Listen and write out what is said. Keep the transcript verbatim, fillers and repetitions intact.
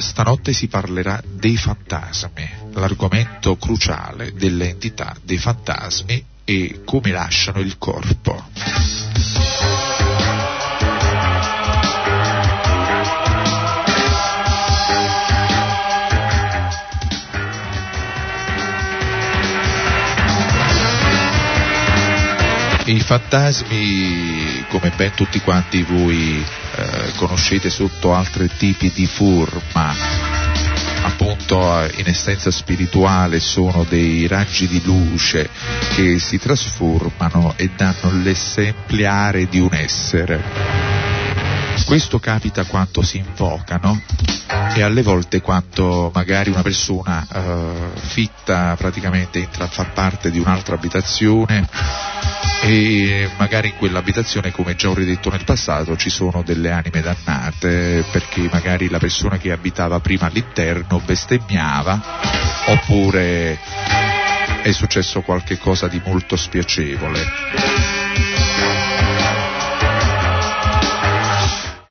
stanotte si parlerà dei fantasmi, l'argomento cruciale delle entità dei fantasmi e come lasciano il corpo. I fantasmi, come ben tutti quanti voi eh, conoscete sotto altri tipi di forma, appunto in essenza spirituale, sono dei raggi di luce che si trasformano e danno l'esemplare di un essere. Questo capita quando si invocano e alle volte quando magari una persona eh, fitta praticamente entra a far parte di un'altra abitazione e magari in quell'abitazione, come già ho ridetto nel passato, ci sono delle anime dannate perché magari la persona che abitava prima all'interno bestemmiava oppure è successo qualche cosa di molto spiacevole.